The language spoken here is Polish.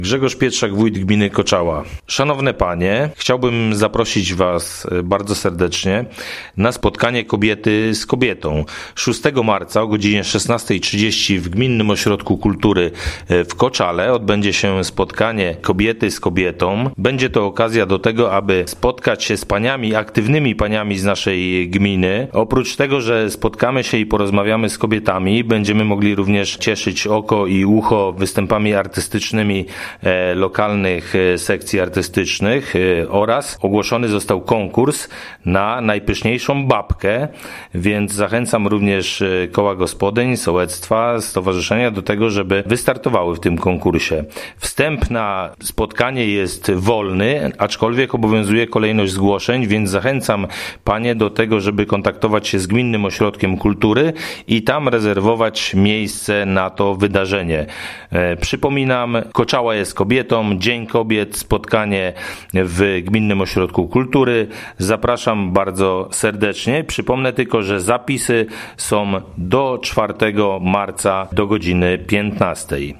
Grzegorz Pietrzak, wójt gminy Koczała. Szanowne panie, chciałbym zaprosić was bardzo serdecznie na spotkanie kobiety z kobietą. 6 marca o godzinie 16:30 w Gminnym Ośrodku Kultury w Koczale odbędzie się spotkanie kobiety z kobietą. Będzie to okazja do tego, aby spotkać się z paniami, aktywnymi paniami z naszej gminy. Oprócz tego, że spotkamy się i porozmawiamy z kobietami, będziemy mogli również cieszyć oko i ucho występami artystycznymi lokalnych sekcji artystycznych oraz ogłoszony został konkurs na najpyszniejszą babkę, więc zachęcam również koła gospodyń, sołectwa, stowarzyszenia do tego, żeby wystartowały w tym konkursie. Wstęp na spotkanie jest wolny, aczkolwiek obowiązuje kolejność zgłoszeń, więc zachęcam panie do tego, żeby kontaktować się z Gminnym Ośrodkiem Kultury i tam rezerwować miejsce na to wydarzenie. Przypominam, Koczała jest kobietą, Dzień Kobiet, spotkanie w Gminnym Ośrodku Kultury. Zapraszam bardzo serdecznie. Przypomnę tylko, że zapisy są do 4 marca do godziny 15.